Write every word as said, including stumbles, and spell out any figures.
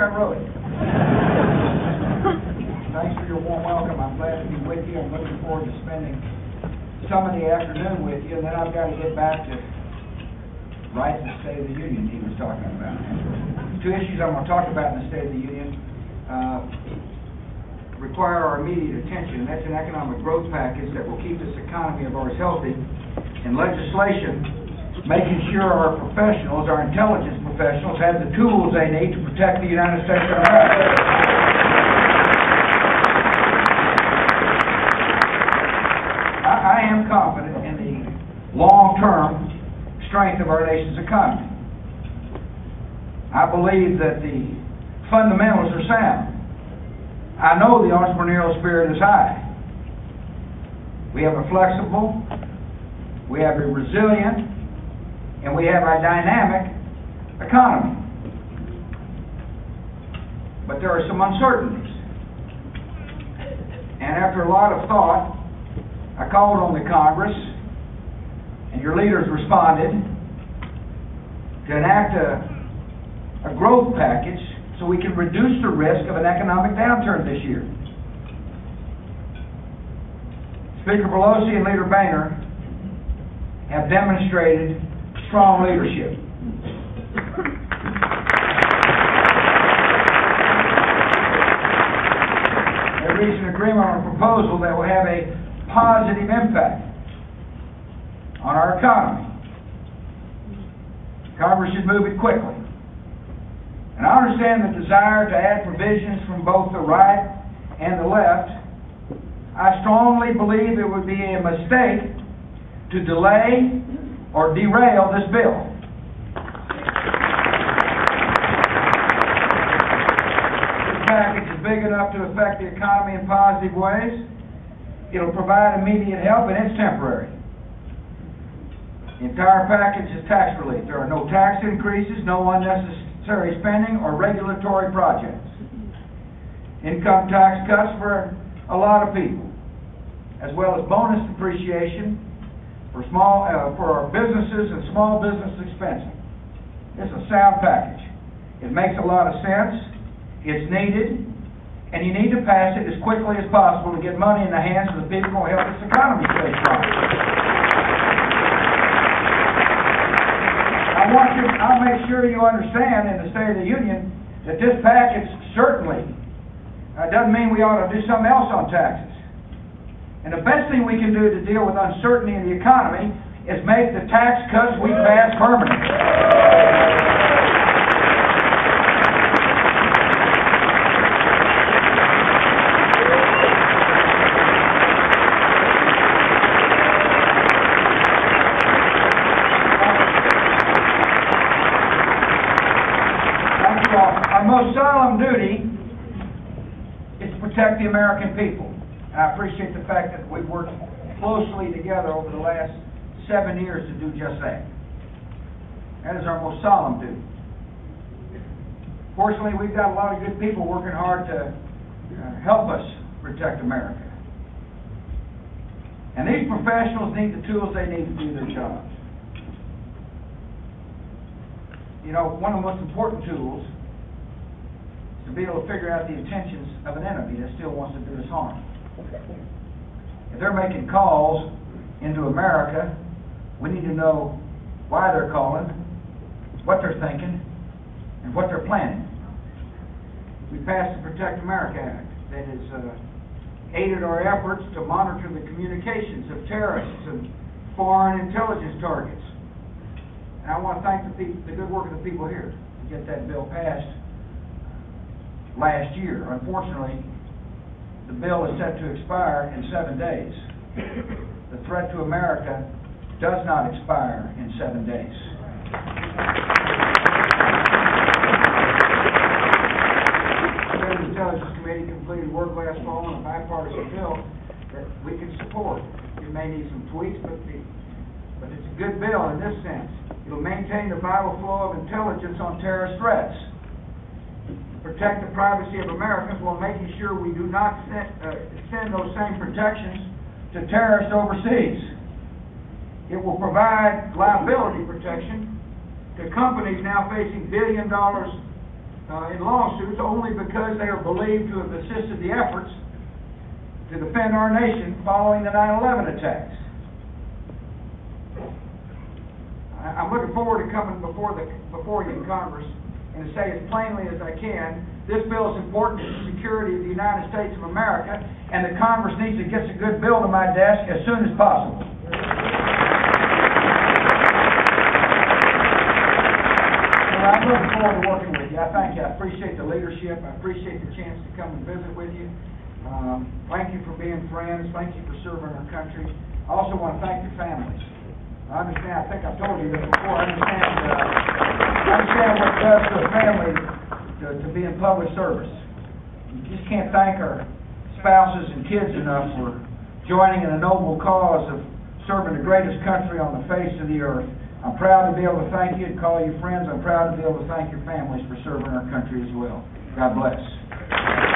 I wrote it. Thanks for your warm welcome. I'm glad to be with you. I'm looking forward to spending some of the afternoon with you, and then I've got to get back to rights in the State of the Union he was talking about. Two issues I'm going to talk about in the State of the Union uh, require our immediate attention, and that's an economic growth package that will keep this economy of ours healthy, and legislation making sure our professionals, our intelligence professionals, have the tools they need to protect the United States of America. I am confident in the long-term strength of our nation's economy. I believe that the fundamentals are sound. I know the entrepreneurial spirit is high. We have a flexible, we have a resilient, and we have a dynamic economy. But there are some uncertainties. And after a lot of thought, I called on the Congress, and your leaders responded, to enact a, a growth package so we can reduce the risk of an economic downturn this year. Speaker Pelosi and Leader Boehner have demonstrated strong leadership. They reached an agreement on a proposal that will have a positive impact on our economy. Congress should move it quickly. And I understand the desire to add provisions from both the right and the left. I strongly believe it would be a mistake to delay or derail this bill. This package is big enough to affect the economy in positive ways. It'll provide immediate help, and it's temporary. The entire package is tax relief. There are no tax increases, no unnecessary spending, or regulatory projects. Income tax cuts for a lot of people, as well as bonus depreciation for small uh, for our businesses and small business expenses. It's a sound package. It makes a lot of sense. It's needed. And you need to pass it as quickly as possible to get money in the hands of the people who will help this economy stay strong. I want you, I'll make sure you understand in the State of the Union that this package certainly uh, doesn't mean we ought to do something else on taxes. And the best thing we can do to deal with uncertainty in the economy is make the tax cuts we pass permanent. Our most solemn duty is to protect the American people. And I appreciate the fact that we've worked closely together over the last seven years to do just that. That is our most solemn duty. Fortunately, we've got a lot of good people working hard to uh, help us protect America. And these professionals need the tools they need to do their jobs. You know, one of the most important tools to be able to figure out the intentions of an enemy that still wants to do us harm. If they're making calls into America, we need to know why they're calling, what they're thinking, and what they're planning. We passed the Protect America Act that has uh, aided our efforts to monitor the communications of terrorists and foreign intelligence targets. And I want to thank the, people, the good work of the people here to get that bill passed last year. Unfortunately, the bill is set to expire in seven days. The threat to America does not expire in seven days. The Senate Intelligence Committee completed work last fall on a bipartisan bill that we can support. It may need some tweaks, but, the, but it's a good bill in this sense. It will maintain the vital flow of intelligence on terrorist threats, protect the privacy of Americans while making sure we do not send, uh, extend those same protections to terrorists overseas. It will provide liability protection to companies now facing billion dollars uh, in lawsuits only because they are believed to have assisted the efforts to defend our nation following the nine eleven attacks. I, I'm looking forward to coming before the before you in Congress and to say as plainly as I can, this bill is important to the security of the United States of America, and the Congress needs to get a good bill to my desk as soon as possible. I'm looking forward to working with you. I thank you. I appreciate the leadership. I appreciate the chance to come and visit with you. Um, thank you for being friends. Thank you for serving our country. I also want to thank your families. I understand, I think I've told you this before, I understand, uh, I understand what it does to a family to, to be in public service. You just can't thank our spouses and kids enough for joining in a noble cause of serving the greatest country on the face of the earth. I'm proud to be able to thank you and call you friends. I'm proud to be able to thank your families for serving our country as well. God bless.